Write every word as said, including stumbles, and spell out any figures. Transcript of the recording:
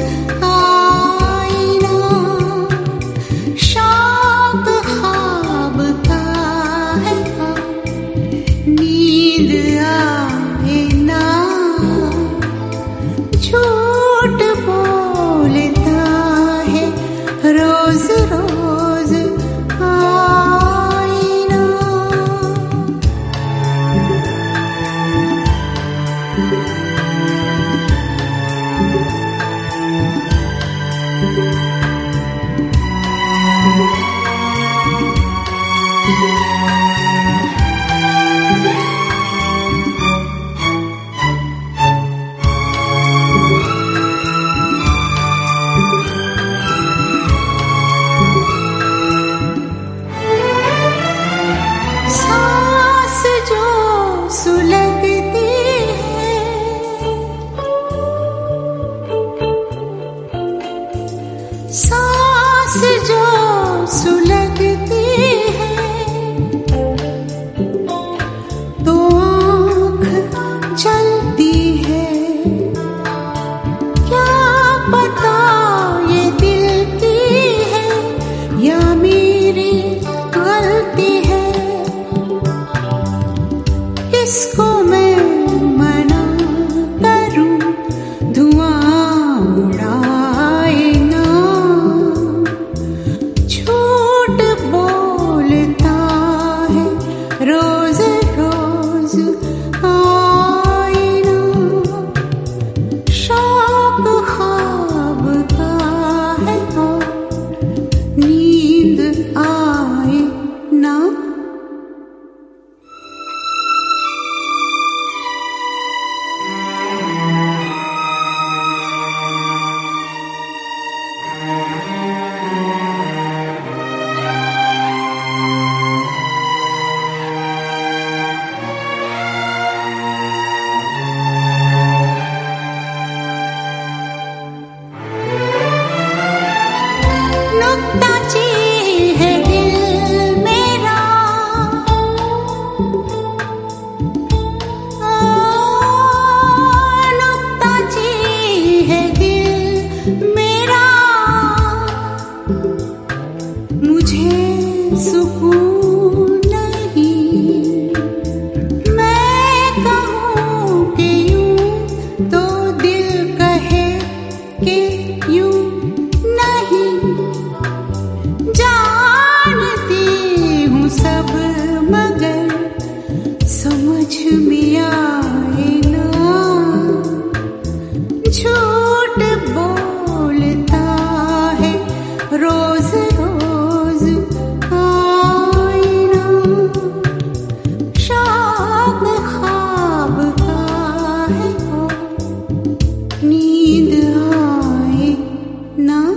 आईना, शौक ख्वाब का है नींद आए ना, झूठ बोलता है रोज रोज आईना। सांस जो सुलगती है, सांस जो सुलगती है, तो आँख चलती है। क्या पता ये दिल की है या मेरी गलती है, किसको मैं मना करूं, धुआं उड़ाए ना, झूठ बोलता है रोज रोज आईना, शौक ख्वाब का है नींद आए ना। नुक्ताचीन है दिल मेरा, नुक्ताचीन है दिल मेरा, मुझे सुकून नहीं, मैं कहूँ कि यूं तो दिल कहे कि यूं नहीं, जानती हूँ सब मगर समझ में आए ना, झूठ बोलता है रोज रोज आईना, शौक ख्वाब का है नींद आए ना।